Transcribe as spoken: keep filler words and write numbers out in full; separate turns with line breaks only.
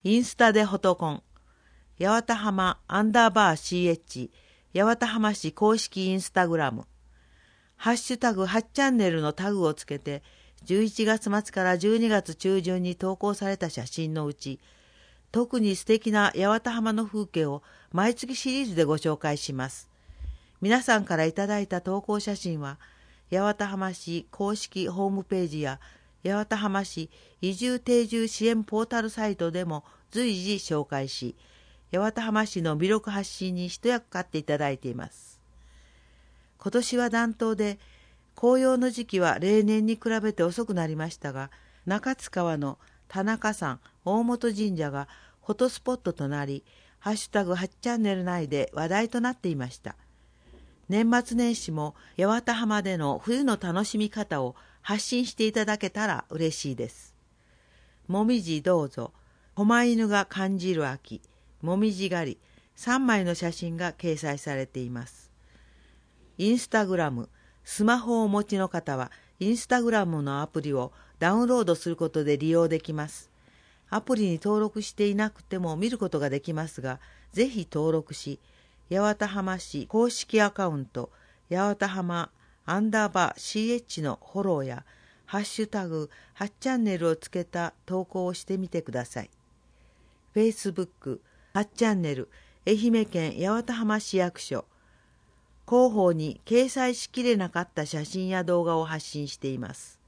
インスタでホトコン、八幡浜アンダーバー シーエイチ、八幡浜市公式インスタグラム、ハッシュタグはちチャンネルのタグをつけて、じゅういちがつ末からじゅうにがつ中旬に投稿された写真のうち、特に素敵な八幡浜の風景を毎月シリーズでご紹介します。皆さんからいただいた投稿写真は、八幡浜市公式ホームページや八幡浜市移住定住支援ポータルサイトでも随時紹介し、八幡浜市の魅力発信に一役買っていただいています。今年は暖冬で、紅葉の時期は例年に比べて遅くなりましたが、中津川の田中山大本神社がフォトスポットとなり、ハッシュタグはちチャンネル内で話題となっていました。年末年始も八幡浜での冬の楽しみ方を発信していただけたら嬉しいです。もみじどうぞ、狛犬が感じる秋、もみじ狩り、さんまいの写真が掲載されています。インスタグラム、スマホをお持ちの方は、インスタグラムのアプリをダウンロードすることで利用できます。アプリに登録していなくても見ることができますが、ぜひ登録し、八幡浜市公式アカウント、八幡浜アンダーバー シーエイチ のフォローや、ハッシュタグはちチャンネルをつけた投稿をしてみてください。Facebook、はちチャンネル、愛媛県八幡浜市役所、広報に掲載しきれなかった写真や動画を発信しています。